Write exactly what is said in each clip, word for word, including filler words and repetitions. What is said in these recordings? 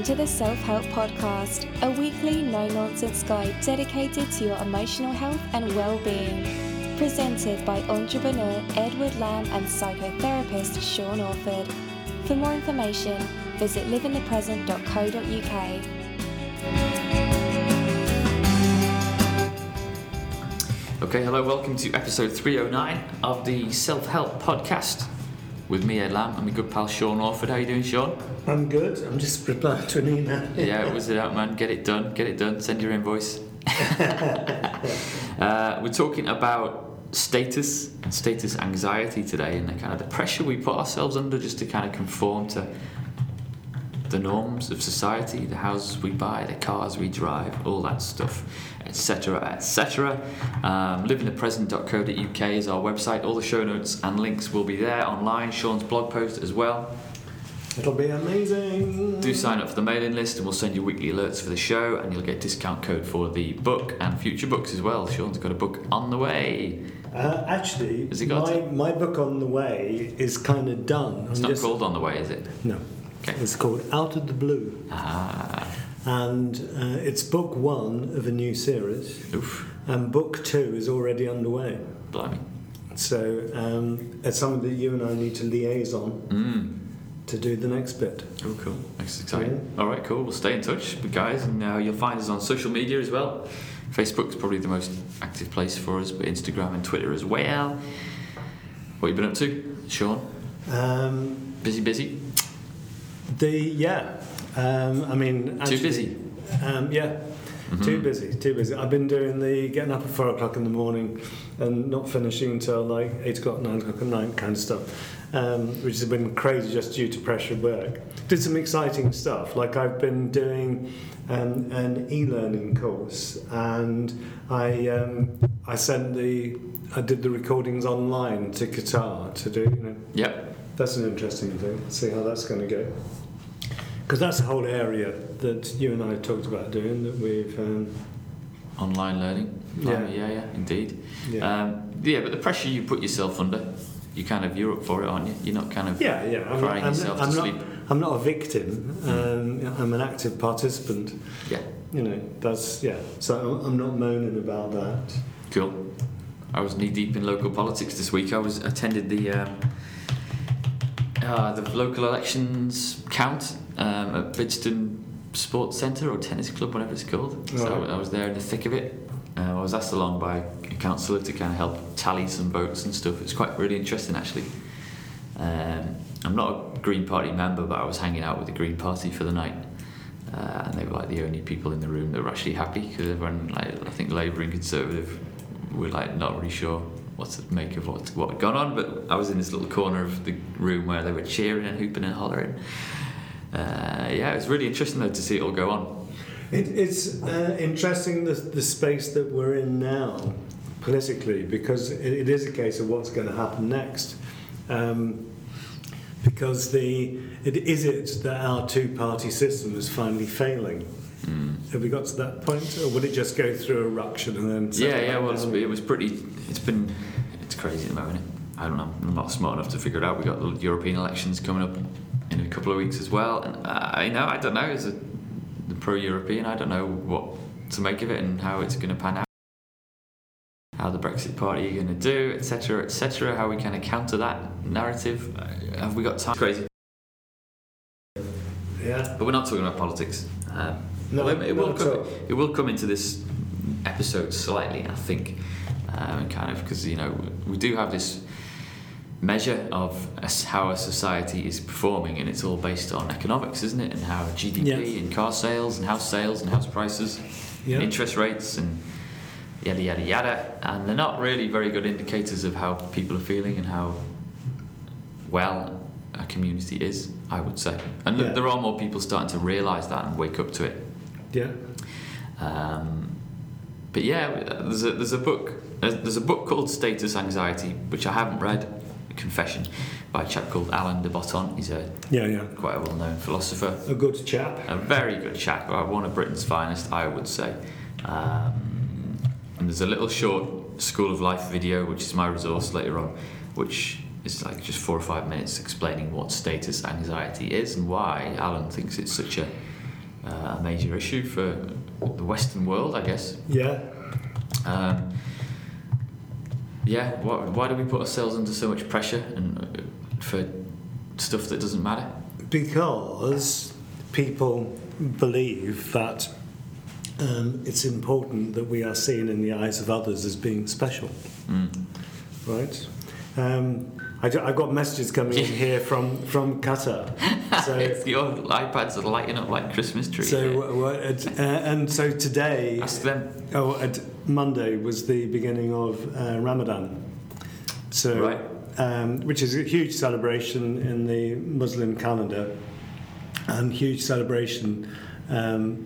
Welcome to the Self-Help Podcast, a weekly no-nonsense guide dedicated to your emotional health and well-being. Presented by entrepreneur Edward Lamb and psychotherapist Sean Orford. For more information, visit live in the present dot co dot uk. Okay, hello, welcome to episode three oh nine of the Self-Help Podcast with me, Ed Lamb, and my good pal Sean Orford. How you doing, Sean? I'm good. I'm just replying to an email. Yeah, it was it out, man. Get it done. Get it done. Send your invoice. uh, we're talking about status and status anxiety today, and the kind of the pressure we put ourselves under just to kind of conform to the norms of society, the houses we buy, the cars we drive, all that stuff, et cetera, et cetera. Um, live in the present dot co dot uk is our website. All the show notes and links will be there online. Sean's blog post as well. It'll be amazing. Do sign up for the mailing list and we'll send you weekly alerts for the show, and you'll get a discount code for the book and future books as well. Sean's got a book on the way. Uh, actually, Has he got my, it? my book on the way is kind of done. It's I'm not just, called On the Way, is it? No. Okay. It's called Out of the Blue. Ah. And uh, it's book one of a new series. Oof. And book two is already underway. Blimey. So um, it's something that you and I need to liaise on Mm. to do the next bit. Oh, cool. That's exciting. Yeah. All right, cool. We'll stay in touch with guys, and uh, you'll find us on social media as well. Facebook's probably the most active place for us, but Instagram and Twitter as well. What have you been up to, Sean? Um, Busy, busy? the yeah. Um, I mean, actually, Too busy? Um, yeah. Mm-hmm. Too busy, too busy. I've been doing the getting up at four o'clock in the morning and not finishing until like eight o'clock, nine o'clock at night kind of stuff, um, which has been crazy just due to pressure of work. Did some exciting stuff, like I've been doing um, an e-learning course, and I um, I sent the I did the recordings online to Qatar to do. You know, Yep. that's an interesting thing. See how that's going to go. Because that's a whole area that you and I talked about doing, that we've... Um, Online learning. Yeah. Blimey, yeah, yeah, indeed. yeah. Um, yeah, but the pressure you put yourself under, you kind of, you're up for it, aren't you? You're not kind of yeah, yeah. I'm, crying I'm, yourself I'm to not, sleep. I'm not a victim. Um, I'm an active participant. Yeah. You know, that's... Yeah. So I'm not moaning about that. Cool. I was knee deep in local politics this week. I was attended the um, uh, the local elections count um, at Bidston Sports Centre or Tennis Club, whatever it's called. So Right. I was there in the thick of it. Uh, I was asked along by a councillor to kind of help tally some votes and stuff. It's quite really interesting, actually. Um, I'm not a Green Party member, but I was hanging out with the Green Party for the night. Uh, and they were like the only people in the room that were actually happy, because everyone, like, I think Labour and Conservative, were like not really sure what to make of what what had gone on. But I was in this little corner of the room where they were cheering and hooping and hollering. Uh, yeah, it was really interesting though to see it all go on. It, it's uh, interesting the, the space that we're in now, politically, because it, it is a case of what's going to happen next. Um, because the it is it that our two-party system is finally failing. Mm. Have we got to that point, or would it just go through a ruction and then? settle Yeah, yeah. back Well, it's, down? it was pretty. It's been. It's crazy at the moment. I don't know. I'm not smart enough to figure it out. We got the European elections coming up in a couple of weeks as well, and I know I don't know. As a the pro-European, I don't know what to make of it and how it's going to pan out. How the Brexit Party are going to do, et cetera, et cetera. How we kind of counter that narrative. Uh, have we got time? It's crazy. Yeah. But we're not talking about politics. Um, No, well, it, it will not at come. all. It will come into this episode slightly, I think, um, kind of because you know we do have this measure of us- how a society is performing, and it's all based on economics, isn't it? And how G D P Yeah. and car sales and house sales and house prices, Yeah. interest rates and yada yada yada, and they're not really very good indicators of how people are feeling and how well a community is, I would say. And Yeah. there are more people starting to realise that and wake up to it. Yeah. Um, but yeah, there's a there's a book there's a book called Status Anxiety, which I haven't read. Confession, by a chap called Alain de Botton. He's a Yeah. Yeah. quite a well-known philosopher, A good chap. a very good chap, one of Britain's finest, I would say. Um, and there's a little short School of Life video, which is my resource later on, which is like just four or five minutes explaining what status anxiety is and why Alan thinks it's such a uh, a major issue for the Western world, I guess. Yeah. Um, yeah. Why, why do we put ourselves under so much pressure and uh, for stuff that doesn't matter? Because people believe that um, it's important that we are seen in the eyes of others as being special, Mm. right? Um, I do, I've got messages coming in here from, from Qatar. So, It's your iPads are lighting up like Christmas trees. so uh, uh, and so today, Ask them. oh, at Monday was the beginning of uh, Ramadan. So, Right. um, which is a huge celebration in the Muslim calendar, and huge celebration um,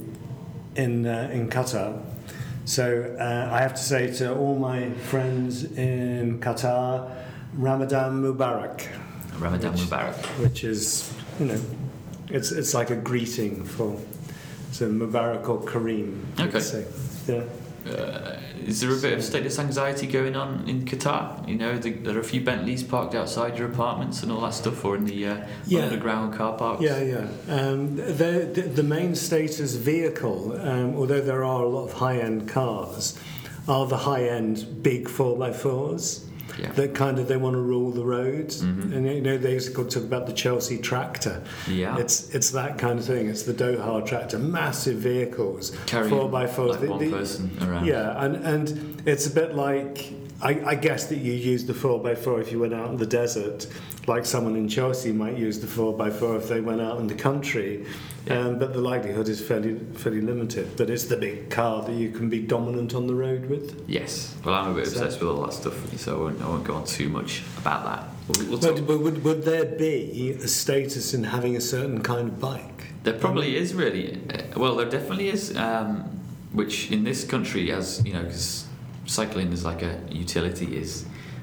in uh, in Qatar. So uh, I have to say to all my friends in Qatar, Ramadan Mubarak. Ramadan which, Mubarak. which is, you know, it's it's like a greeting for so Mubarak or Kareem. Okay. let's say. Yeah. Uh, is there a bit of status anxiety going on in Qatar? You know, the, there are a few Bentleys parked outside your apartments and all that stuff, or in the uh, Yeah. underground car parks. Yeah, yeah. Um, the, the the main status vehicle, um, although there are a lot of high-end cars, are the high-end big four by fours. Yeah. That kind of they want to rule the roads, Mhm. and you know they used to talk about the Chelsea tractor. Yeah. It's it's that kind of thing. It's the Doha tractor, massive vehicles, Carrying four by fours. like The- one the- person around. Yeah, and and it's a bit like I, I guess that you use the four by four if you went out in the desert, like someone in Chelsea might use the four by four if they went out in the country. Yeah. Um, but the likelihood is fairly fairly limited. But it's the big car that you can be dominant on the road with. Yes. Well, I'm a bit So- obsessed with all that stuff, so I won't, I won't go on too much about that. We'll, we'll But, talk. but would, would there be a status in having a certain kind of bike? There probably is really. Uh, Well, there definitely is. Um, which in this country, as you know, because cycling is like a utility, is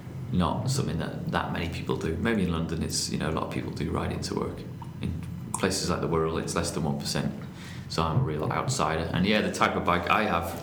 not something that that many people do. Maybe in London, it's you know a lot of people do ride into work. In places like the Wirral, it's less than one percent. So I'm a real outsider. And yeah, the type of bike I have,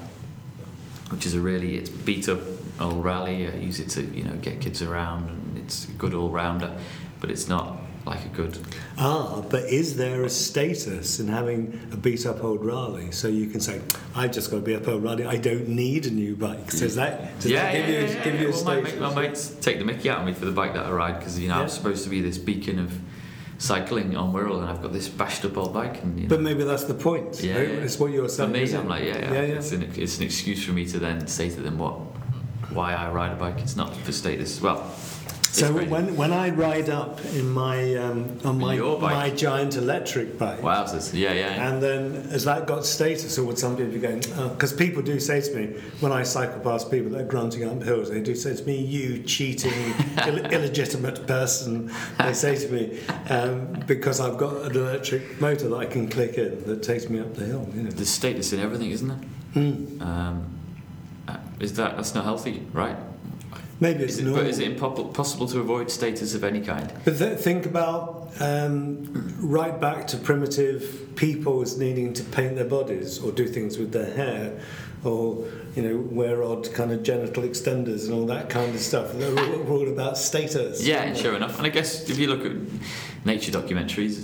which is a really it's beat up old rally. I use it to you know get kids around, and it's a good all rounder. But it's not like a good. Ah, but is there a status in having a beat up old Raleigh? So you can say, I've just got a beat up old Raleigh, I don't need a new bike. So does that, does yeah, that give yeah, you, yeah, give yeah. you a Well, my, status? mate- my mates take the mickey out of me for the bike that I ride because you know Yeah. I'm supposed to be this beacon of cycling on Wirral, and I've got this bashed up old bike. And you know, But maybe that's the point. Yeah, right? yeah. It's what you're for saying. me, isn't I'm it? like, yeah, yeah, yeah, yeah. It's, an, it's an excuse for me to then say to them what, why I ride a bike. It's not for status. Well, it's So crazy. when when I ride up in my um, on my Your bike? my giant electric bike, wowzers, yeah, yeah. and then has that got status, or would some people be going? Because people do say to me when I cycle past people that are grunting up hills, they do say to me, "You cheating, Ill- illegitimate person." They say to me um, because I've got an electric motor that I can click in that takes me up the hill. You know. There's status in everything, isn't there? Hmm. Um, uh, is that that's not healthy, right? Maybe it's Is it, normal. but is it impo- possible to avoid status of any kind? But th- think about um, right back to primitive peoples needing to paint their bodies or do things with their hair, or you know wear odd kind of genital extenders and all that kind of stuff. They're all, all about status. Yeah, and sure enough. And I guess if you look at nature documentaries,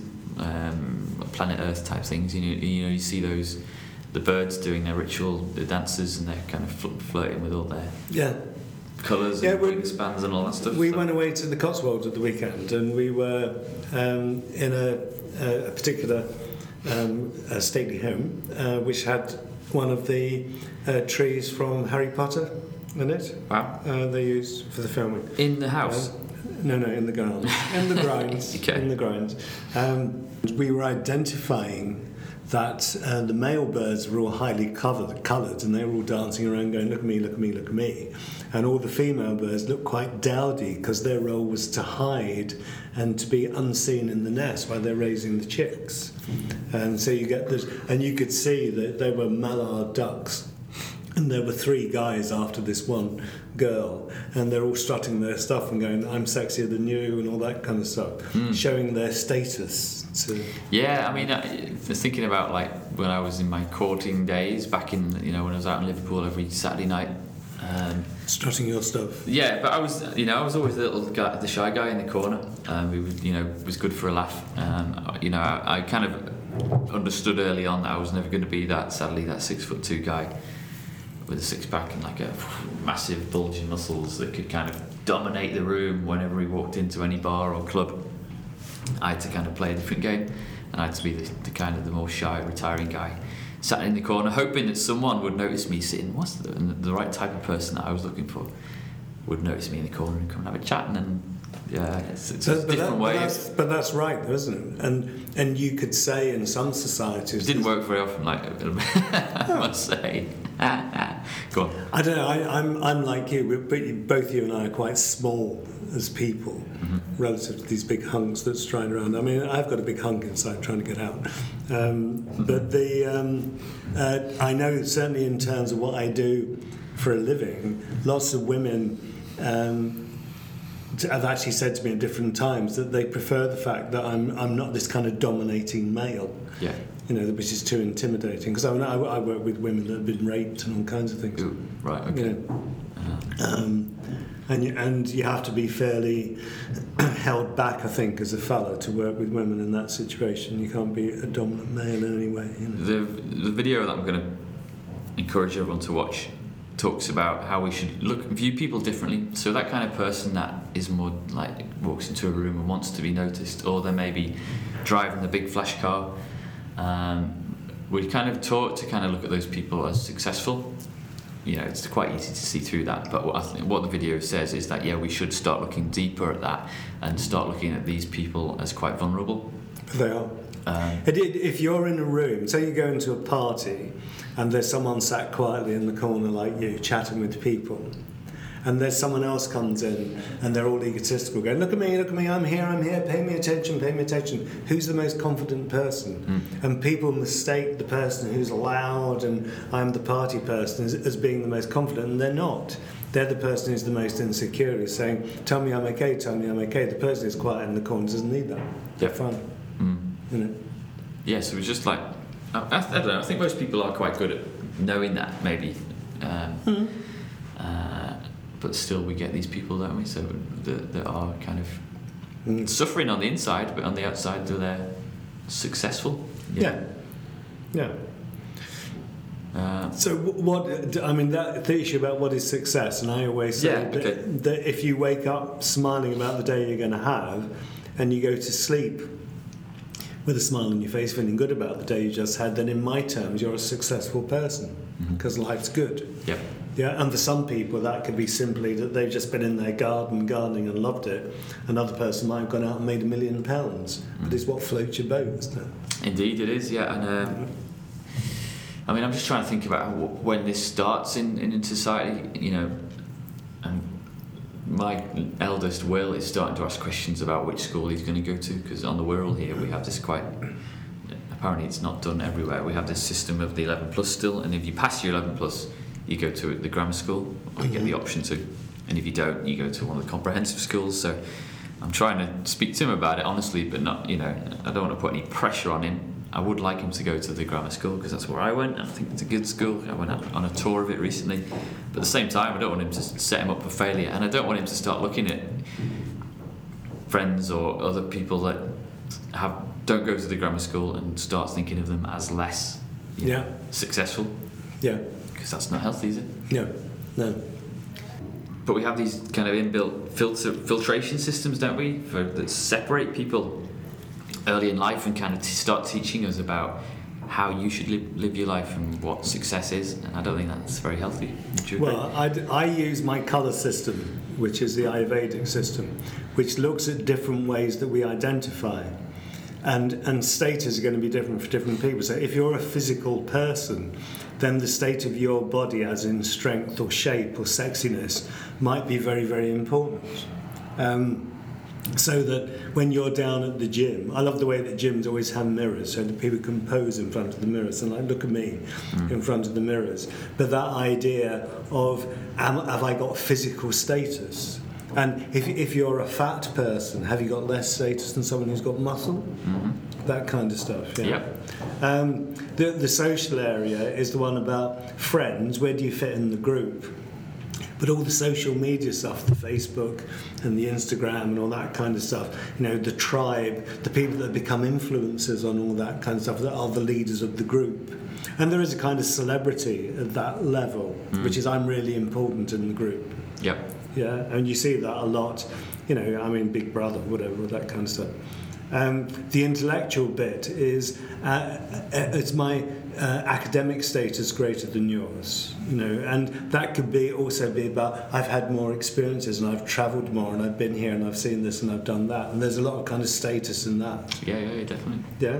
um, Planet Earth type things, you know, you know, you see those the birds doing their ritual, the dances, and they're kind of fl- flirting with all their Yeah. colours Yeah, and we- wingspans and all that stuff. We so- went away to the Cotswolds at the weekend, and we were um, in a, a particular um, a stately home, uh, which had one of the uh, trees from Harry Potter in it. Wow. Uh, they used for the filming. In the house. Um, no, no, in the grounds. In the grounds. Okay. In the grounds. Um, we were identifying that uh, the male birds were all highly covered, coloured, and they were all dancing around going, look at me, look at me, look at me. And all the female birds looked quite dowdy because their role was to hide and to be unseen in the nest while they're raising the chicks. And so you get this, and you could see that they were mallard ducks. And there were three guys after this one girl, and they're all strutting their stuff and going, I'm sexier than you, and all that kind of stuff, Mm. showing their status to... Yeah, I mean, I was thinking about like when I was in my courting days back in, you know, when I was out in Liverpool every Saturday night. Um, Strutting your stuff. yeah, but I was, you know, I was always the little guy, the shy guy in the corner. Um, who, you know, was good for a laugh. Um, you know, I, I kind of understood early on that I was never going to be that, sadly, that six foot two guy with a six pack and like a massive bulging muscles that could kind of dominate the room whenever he walked into any bar or club. I had to kind of play a different game, and I had to be the, the kind of the more shy, retiring guy, sat in the corner, hoping that someone would notice me sitting. What's the, and the right type of person that I was looking for would notice me in the corner and come and have a chat, and then yeah, it's, it's but, a but different that, way. But that's, but that's right, though, isn't it? And and you could say in some societies, it didn't work very often, like I must say. Go on. I don't know. I, I'm I'm like you, but you, both you and I are quite small as people, mm-hmm. relative to these big hunks that stride around. I mean, I've got a big hunk inside trying to get out. Um, mm-hmm. But the um, uh, I know certainly in terms of what I do for a living, lots of women um, have actually said to me at different times that they prefer the fact that I'm I'm not this kind of dominating male. Yeah. You know, which is too intimidating. Because I, mean, I, I work with women that have been raped and all kinds of things. Ooh, right, okay. You know, uh-huh. um, and, you, and you have to be fairly held back, I think, as a fella to work with women in that situation. You can't be a dominant male in any way. You know? The, the video that I'm going to encourage everyone to watch talks about how we should look view people differently. So that kind of person that is more like walks into a room and wants to be noticed, or they may be driving the big flash car. Um, we're kind of taught to kind of look at those people as successful. You know, it's quite easy to see through that. But what I think, what the video says is that yeah, we should start looking deeper at that and start looking at these people as quite vulnerable. They are. Um, if you're in a room, say you go into a party, and there's someone sat quietly in the corner like you, chatting with people. And there's someone else comes in and they're all egotistical, going, look at me, look at me, I'm here, I'm here, pay me attention, pay me attention. Who's the most confident person? Mm. And people mistake the person who's loud and I'm the party person as, as being the most confident, and they're not. They're the person who's the most insecure, who's saying, tell me I'm okay, tell me I'm okay. The person who's quiet in the corner doesn't need that. They're fine. Mm. You know? Yeah, so it's just like, I, I, I don't know, I think most people are quite good at knowing that, maybe. Um, mm. uh, But still, we get these people, don't we? So that, that are kind of mm. suffering on the inside, but on the outside, they're successful. Yeah, yeah. yeah. Uh, so what? I mean, that the issue about what is success, and I always say yeah, that, okay. that if you wake up smiling about the day you're going to have, and you go to sleep with a smile on your face, feeling good about the day you just had, then in my terms, you're a successful person because mm-hmm. life's good. Yep. Yeah, and for some people that could be simply that they've just been in their garden gardening and loved it. Another person might have gone out and made a million pounds. Mm. But it's what floats your boat, isn't it? Indeed, it is. Yeah, and um, I mean, I'm just trying to think about when this starts in, in society. You know, and my eldest Will is starting to ask questions about which school he's going to go to, because on the Wirral here we have this quite. Apparently, it's not done everywhere. We have this system of the eleven plus still, and if you pass your eleven plus. You go to the grammar school, or you get the option to, and if you don't, you go to one of the comprehensive schools. So I'm trying to speak to him about it honestly, but not, you know, I don't want to put any pressure on him. I would like him to go to the grammar school because that's where I went, and I think it's a good school. I went on a tour of it recently, but at the same time, I don't want him to set him up for failure, and I don't want him to start looking at friends or other people that have don't go to the grammar school and start thinking of them as less, you know, yeah. successful. Yeah. Because that's not healthy, is it? No, no. But we have these kind of inbuilt filter, filtration systems, don't we, for, that separate people early in life and kind of t- start teaching us about how you should live, live your life and what success is. And I don't think that's very healthy. Well, I, I use my colour system, which is the Ayurvedic system, which looks at different ways that we identify. And, and status are going to be different for different people. So if you're a physical person, then the state of your body, as in strength or shape or sexiness, might be very, very important. Um, so that when you're down at the gym, I love the way that gyms always have mirrors so that people can pose in front of the mirrors and like, look at me mm. in front of the mirrors. But that idea of, am, have I got physical status? And if, if you're a fat person, have you got less status than someone who's got muscle? Mm-hmm. That kind of stuff. Yeah. Yep. Um, the, the social area is the one about friends. Where do you fit in the group? But all the social media stuff, the Facebook and the Instagram and all that kind of stuff, you know, the tribe, the people that become influencers on all that kind of stuff, that are the leaders of the group. And there is a kind of celebrity at that level, mm. which is I'm really important in the group. Yep. Yeah, and you see that a lot, you know, I mean, Big Brother, whatever, that kind of stuff. Um, the intellectual bit is, uh, it's my uh, academic status greater than yours, you know, and that could be also be about I've had more experiences and I've travelled more and I've been here and I've seen this and I've done that, and there's a lot of kind of status in that. Yeah, yeah, definitely. Yeah.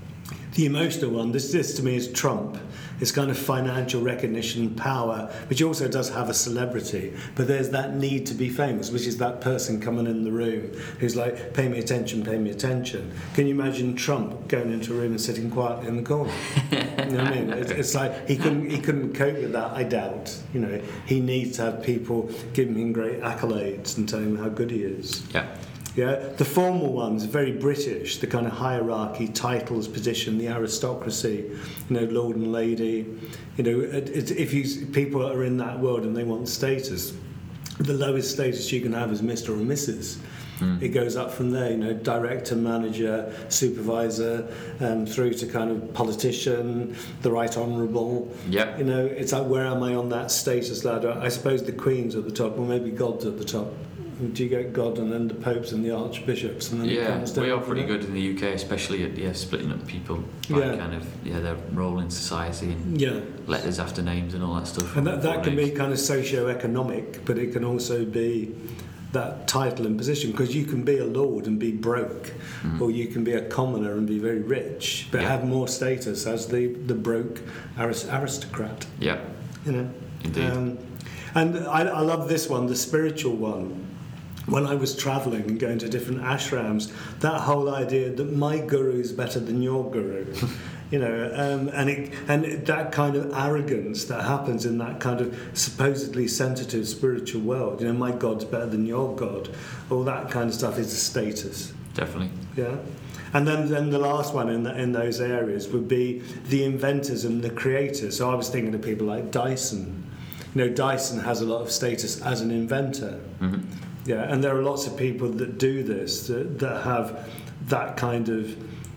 The emotional one, this, this to me is Trump. It's kind of financial recognition, power, which also does have a celebrity, but there's that need to be famous, which is that person coming in the room who's like, pay me attention, pay me attention. Can you imagine Trump going into a room and sitting quietly in the corner? You know what I mean? It's, it's like he couldn't he couldn't cope with that, I doubt. You know, he needs to have people giving him great accolades and telling him how good he is. Yeah. Yeah, the formal ones, very British, the kind of hierarchy, titles, position, the aristocracy, you know, lord and lady. You know, it, it, if you people are in that world and they want status, the lowest status you can have is Mister or Missus Mm. It goes up from there, you know, director, manager, supervisor, um, through to kind of politician, the right honourable. Yeah. You know, it's like, where am I on that status ladder? I suppose the Queen's at the top, or maybe God's at the top. Do you get God and then the popes and the archbishops and then yeah, it comes down? We are pretty good in the U K, especially at yeah, splitting up people by yeah. kind of yeah their role in society and yeah. letters after names and all that stuff. And that, that can names. be kind of socio-economic, but it can also be that title and position, because you can be a lord and be broke, mm. or you can be a commoner and be very rich, but yeah. have more status as the, the broke aristocrat. Yeah, you know. Indeed. Um, and I, I love this one, the spiritual one. When I was travelling and going to different ashrams, that whole idea that my guru is better than your guru, you know, um, and it, and that kind of arrogance that happens in that kind of supposedly sensitive spiritual world, you know, my God's better than your God, all that kind of stuff is a status. Definitely. Yeah. And then, then the last one in the, in those areas would be the inventors and the creators. So I was thinking of people like Dyson. You know, Dyson has a lot of status as an inventor. Mm-hmm. Yeah, and there are lots of people that do this, that, that have that kind of,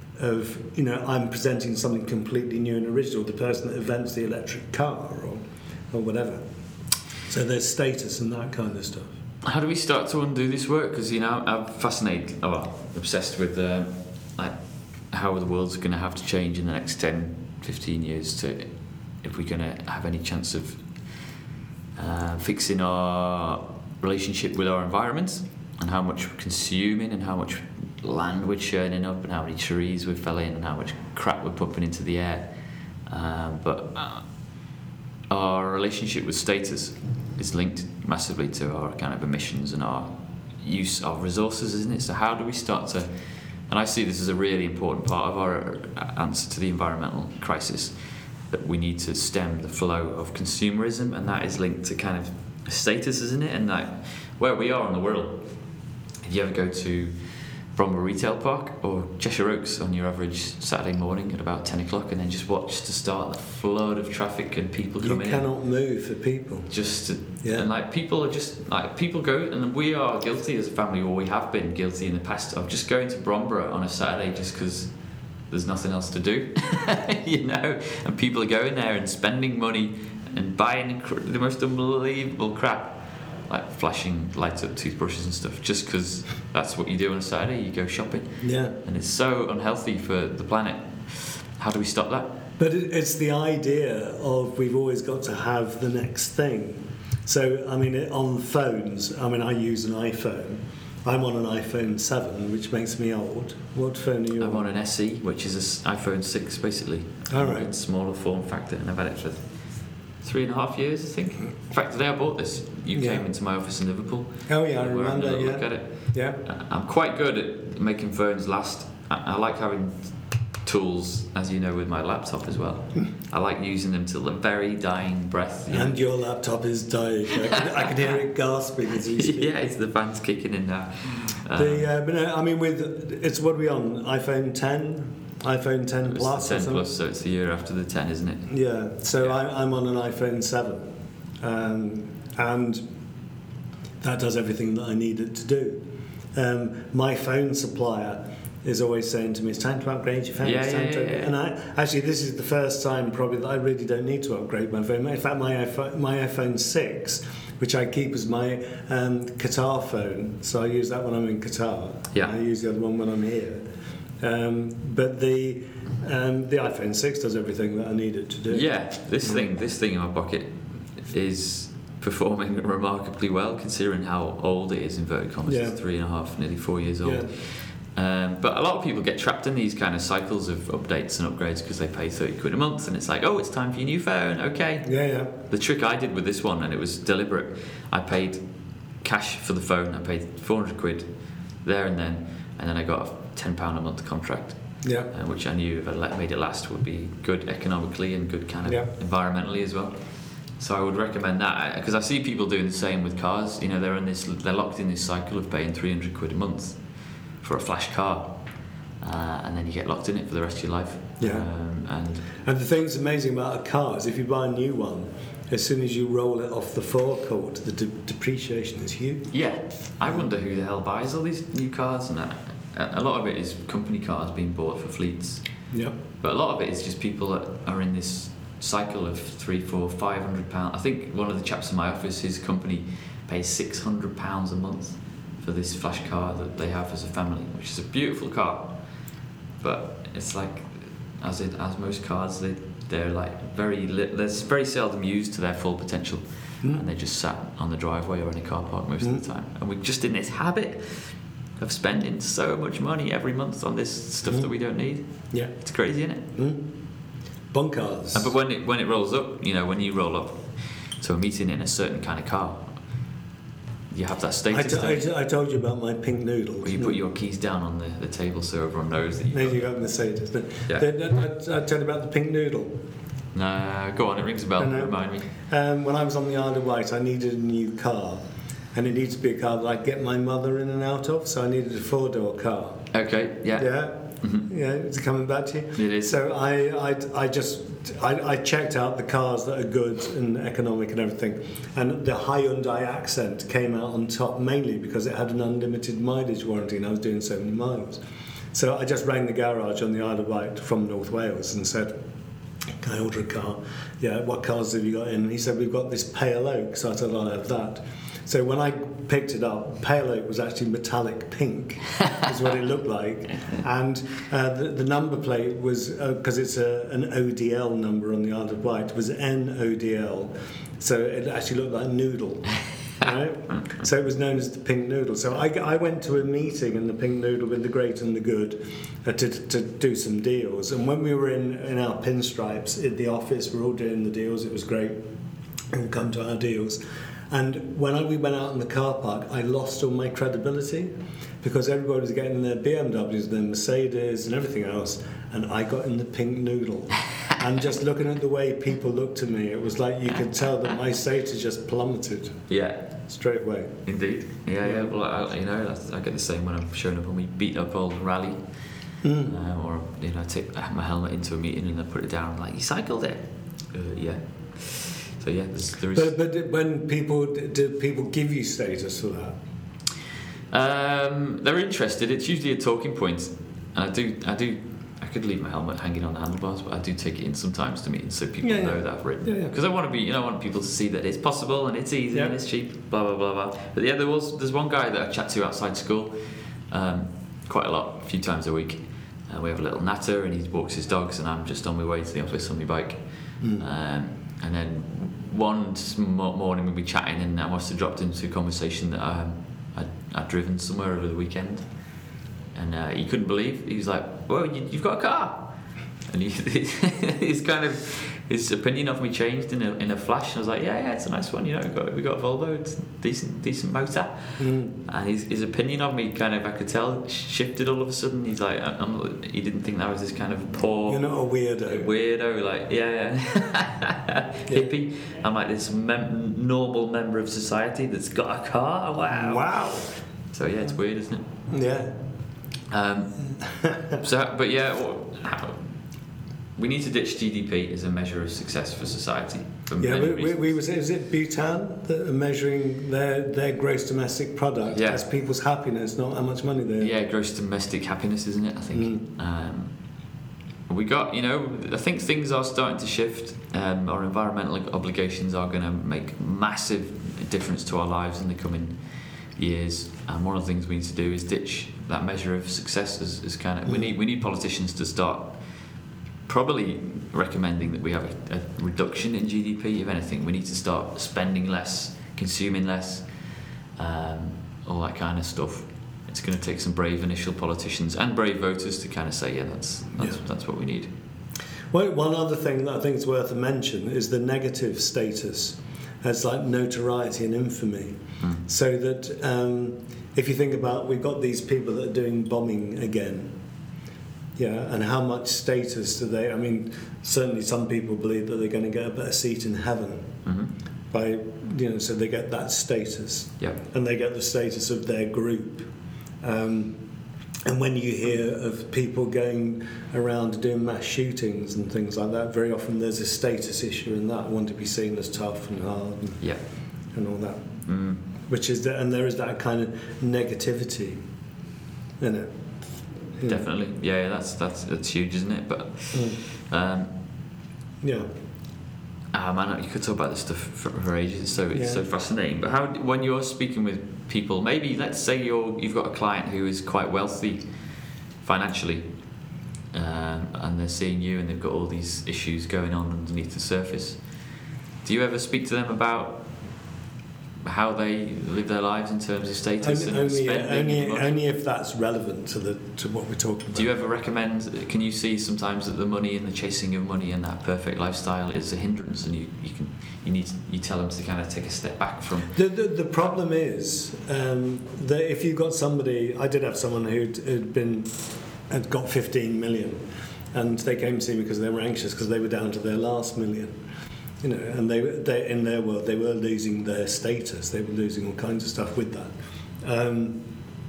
of, you know, I'm presenting something completely new and original, the person that invents the electric car or, or whatever. So there's status and that kind of stuff. How do we start to undo this work? Because, you know, I'm fascinated, oh, obsessed with uh, like how the world's going to have to change in the next ten, fifteen years to, if we're going to have any chance of uh, fixing our relationship with our environment, and how much we're consuming and how much land we're churning up and how many trees we're felling and how much crap we're pumping into the air. Um, but uh, our relationship with status is linked massively to our kind of emissions and our use of resources, isn't it? So how do we start to, and I see this as a really important part of our answer to the environmental crisis, that we need to stem the flow of consumerism, and that is linked to kind of status, isn't it? And like where we are in the world, if you ever go to Bromber Retail Park or Cheshire Oaks on your average Saturday morning at about ten o'clock, and then just watch to start the flood of traffic and people coming in. You cannot in. move for people. Just to, yeah. And like people are just like people go, and we are guilty as a family, or we have been guilty in the past of just going to Bromber on a Saturday just because there's nothing else to do, you know. And people are going there and spending money and buying the most unbelievable crap, like flashing lights up toothbrushes and stuff, just because that's what you do on a Saturday. You go shopping. Yeah. And it's so unhealthy for the planet. How do we stop that? But it's the idea of we've always got to have the next thing. So, I mean, on phones, I mean, I use an iPhone. I'm on an iPhone seven, which makes me old. What phone are you I'm on? on an S E, which is an iPhone six, basically. All right. It's smaller form factor, and I've had it for three and a half years, I think. In fact, the day I bought this, you yeah. came into my office in Liverpool. Oh yeah, I remember. Had a yeah. Look at it. Yeah. I'm quite good at making phones last. I, I like having tools, as you know, with my laptop as well. I like using them till the very dying breath. You and know? Your laptop is dying. I can, I can hear it gasping as you speak. Yeah, it's the fan's kicking in now. Um, the, uh, but no, I mean, with it's what are we on? iPhone ten. iPhone ten Plus. ten Plus, so it's the year after the ten, isn't it? Yeah. So yeah. I, I'm on an iPhone seven, um, and that does everything that I need it to do. Um, my phone supplier is always saying to me, it's time to upgrade your phone. Yeah, it's time yeah, to... yeah, yeah. And I, actually, this is the first time probably that I really don't need to upgrade my phone. In fact, my iPhone, my iPhone six, which I keep as my um, Qatar phone, so I use that when I'm in Qatar. Yeah. I use the other one when I'm here. Um, but the um, the iPhone six does everything that I need it to do. Yeah, this thing, this thing in my pocket is performing remarkably well, considering how old it is, inverted commas. Yeah. It's three and a half, nearly four years old. Yeah. Um, but a lot of people get trapped in these kind of cycles of updates and upgrades because they pay thirty quid a month, and it's like, oh, it's time for your new phone, okay. Yeah, yeah. The trick I did with this one, and it was deliberate, I paid cash for the phone, I paid four hundred quid there and then, and then I got a ten pounds a month contract, Yeah. uh, which I knew if I let, made it last would be good economically and good kind of Yeah. environmentally as well. So I would recommend that, because I see people doing the same with cars. You know, they're in this, they're locked in this cycle of paying three hundred quid a month for a flash car, uh, and then you get locked in it for the rest of your life. Yeah. Um, and And the thing that's amazing about a car is if you buy a new one, as soon as you roll it off the forecourt, the de- depreciation is huge. yeah, I wonder who the hell buys all these new cars, and that, a lot of it is company cars being bought for fleets. Yeah. But a lot of it is just people that are in this cycle of three, four, five hundred pounds. I think one of the chaps in my office, his company pays six hundred pounds a month for this flash car that they have as a family, which is a beautiful car. But it's like, as it, as most cars, they they're like very li- they're very seldom used to their full potential, Mm. and they just sat on the driveway or in a car park most Mm. of the time. And we're just in this habit of spending so much money every month on this stuff Mm. that we don't need. Yeah. It's crazy, isn't it? Mm. Bunkers. Uh, But when it when it rolls up, you know, when you roll up to a meeting in a certain kind of car, you have that I, status. t- I, don't t- I told you about my pink noodles. Where you put your keys down on the, the table so everyone knows that you. There you go, Mercedes. But Yeah. then I, I told you about the pink noodle. No, go on. It rings a bell. I know. Remind me. Um, when I was on the Isle of Wight, I needed a new car, and it needed to be a car that I'd get my mother in and out of. So I needed a four-door car. Okay. Yeah. Yeah, Mhm. yeah. It's coming back to you. It is. So I, I, I just, I, I checked out the cars that are good and economic and everything, and the Hyundai Accent came out on top mainly because it had an unlimited mileage warranty, and I was doing so many miles. So I just rang the garage on the Isle of Wight from North Wales and said, can I order a car? Yeah, what cars have you got in? And he said, we've got this pale oak. So I said, I'll have that. So when I picked it up, pale oak was actually metallic pink, is what it looked like. And uh, the, the number plate was, because uh, it's a, an O D L number on the Isle of Wight, was N O D L. So it actually looked like noodle. Right? So it was known as the Pink Noodle. So I, I went to a meeting in the Pink Noodle with the great and the good uh, to, to do some deals. And when we were in, in our pinstripes in the office, we were all doing the deals. It was great. And come to our deals. And when I, we went out in the car park, I lost all my credibility because everybody was getting their B M Ws, their Mercedes and everything else, and I got in the Pink Noodle. And just looking at the way people looked at me, it was like you could tell that my status just plummeted Yeah. straight away. Indeed. Yeah. Yeah. Well, I, you know, that's, I get the same when I'm showing up on my beat up old rally, Mm. um, or you know, I take my helmet into a meeting and I put it down. I'm like, you cycled it? Uh, yeah. So yeah, there's, there is. But, but when people, do people give you status for that? Um, they're interested. It's usually a talking point. And I do, I do, I could leave my helmet hanging on the handlebars, but I do take it in sometimes to meetings so people Yeah, yeah. know that I've ridden. Yeah, yeah. Because I want to be, you know, I want people to see that it's possible and it's easy Yeah. and it's cheap. Blah blah blah blah. But yeah, there was, there's one guy that I chat to outside school, um, quite a lot, a few times a week. Uh, we have a little natter and he walks his dogs, and I'm just on my way to the office on my bike. Mm. Um, and then one mo- morning we'd be chatting, and I must have dropped into a conversation that um, I'd, I'd driven somewhere over the weekend, and uh, he couldn't believe. He was like, "Well, you, you've got a car," and he, his kind of his opinion of me changed in a in a flash. And I was like, "Yeah, yeah, it's a nice one. You know, we got we got a Volvo, it's a decent decent motor." Mm. And his his opinion of me kind of, I could tell, shifted all of a sudden. He's like, I'm, he didn't think that was this kind of poor. You're not a weirdo. Weirdo, like, yeah, yeah. Hippie. I'm like this mem- normal member of society that's got a car. Wow. Wow. So yeah, it's weird, isn't it? Yeah. Um, so, but yeah, what, how, we need to ditch G D P as a measure of success for society. For yeah, many we, we, reasons. we was is it Bhutan that are measuring their their gross domestic product Yeah. as people's happiness, not how much money they have. Yeah, gross domestic happiness, isn't it? I think. Mm. Um, we got, you know, I think things are starting to shift. Um, our environmental obligations are going to make massive difference to our lives in the coming years. And one of the things we need to do is ditch that measure of success. As, as kind of, we need we need politicians to start probably recommending that we have a, a reduction in G D P. If anything, we need to start spending less, consuming less, um, all that kind of stuff. It's going to take some brave initial politicians and brave voters to kind of say, yeah, that's that's, Yeah. that's what we need. Well, one other thing that I think is worth a mention is the negative status as like notoriety and infamy. Mm. So that um, if you think about, we've got these people that are doing bombing again. Yeah, and how much status do they? I mean, certainly some people believe that they're going to get a better seat in heaven Mm-hmm. by, you know, so they get that status, Yeah. and they get the status of their group. Um, and when you hear of people going around doing mass shootings and things like that, very often there's a status issue in that. I want to be seen as tough and hard and, Yeah. and all that. Mm. Which is, the, and there is that kind of negativity in it. Yeah. Definitely. Yeah, yeah, that's that's that's huge, isn't it? But um, Yeah. ah, man, you could talk about this stuff for, for ages. It's so it's Yeah. so fascinating. But how, when you're speaking with people, maybe let's say you're you've got a client who is quite wealthy financially, um, and they're seeing you, and they've got all these issues going on underneath the surface. Do you ever speak to them about how they live their lives in terms of status Only, and only, spending? only, and money? only if that's relevant to the to what we're talking about. Do you ever recommend, can you see sometimes that the money and the chasing of money and that perfect lifestyle is a hindrance, and you, you can you need you tell them to kind of take a step back from? The, the, the problem is um, that if you've got somebody, I did have someone who'd, who'd been had got fifteen million, and they came to see me because they were anxious because they were down to their last million. You know, and they, they in their world they were losing their status. They were losing all kinds of stuff with that. Um,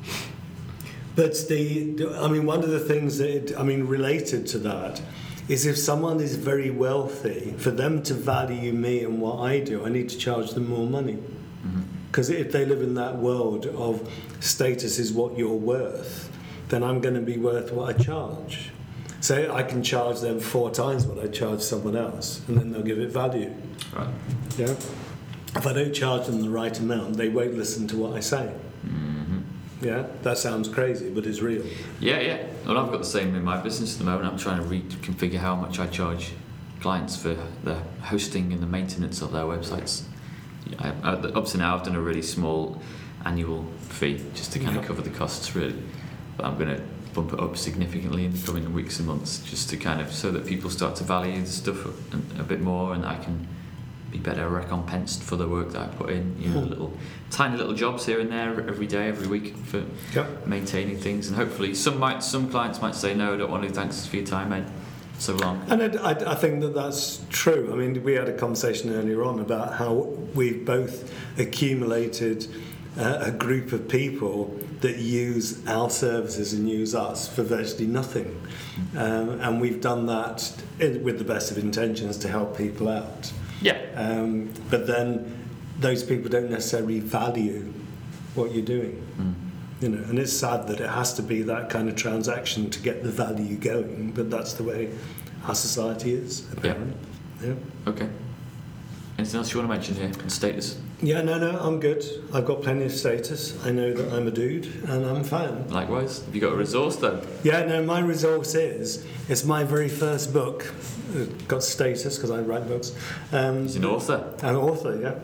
but the, I mean, one of the things that it, I mean, related to that, is if someone is very wealthy, for them to value me and what I do, I need to charge them more money. Because if they live in that world of status is what you're worth, then I'm going to be worth what I charge. So I can charge them four times what I charge someone else, and then they'll give it value. Right. Yeah. If I don't charge them the right amount, they won't listen to what I say. Mm-hmm. Yeah. That sounds crazy, but it's real. Yeah, yeah. Well, I've got the same in my business at the moment. I'm trying to reconfigure how much I charge clients for the hosting and the maintenance of their websites. I, I, up to now, I've done a really small annual fee just to kind of Yeah. cover the costs, really. But I'm going to bump it up significantly in the coming weeks and months, just to kind of so that people start to value the stuff a, a bit more, and I can be better recompensed for the work that I put in. You know, Mm. little tiny little jobs here and there every day, every week for Yep. maintaining things, and hopefully some might some clients might say no, I don't want to. Thanks for your time, mate. So long. And I, I, I think that that's true. I mean, we had a conversation earlier on about how we've both accumulated uh, a group of people that use our services and use us for virtually nothing. Um, and we've done that in, with the best of intentions to help people out. Yeah. Um, but then those people don't necessarily value what you're doing. Mm. You know, and it's sad that it has to be that kind of transaction to get the value going, but that's the way our society is, apparently. Yeah. Okay. Anything else you want to mention here on status? Yeah, no, no, I'm good. I've got plenty of status. I know that I'm a dude, and I'm fine. Likewise. Have you got a resource though? Yeah, no, my resource is, it's my very first book. It got status because I write books. Um, He's an author. An author, yeah.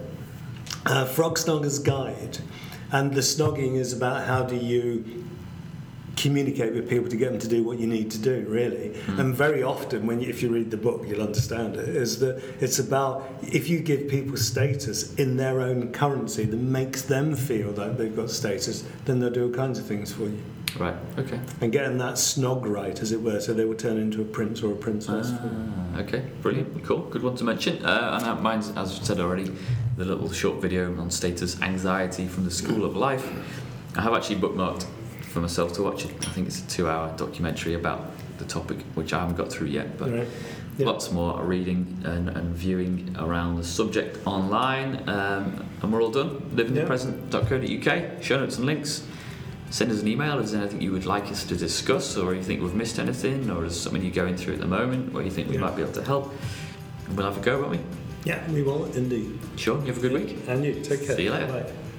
Uh, Frog Snogger's Guide. And the snogging is about how do you communicate with people to get them to do what you need to do, really. Mm. And very often, when you, if you read the book, you'll understand it, is that it's about if you give people status in their own currency that makes them feel like they've got status, then they'll do all kinds of things for you. Right, okay. And getting that snog right, as it were, so they will turn into a prince or a princess. Ah, okay, brilliant, cool, good one to mention. Uh, and that mine's, as I've said already, the little short video on status anxiety from the School of Life. I have actually bookmarked for myself to watch it. I think it's a two-hour documentary about the topic, which I haven't got through yet, but Right. Yeah. lots more reading and, and viewing around the subject online. Um, and we're all done. living the present dot co dot U K. Show notes and links. Send us an email if there's anything you would like us to discuss, or you think we've missed anything, or there's something you're going through at the moment where you think we Yeah. might be able to help. And we'll have a go, won't we? Yeah, we will indeed. Sure, you have a good week. And you, take care. See you later. Bye.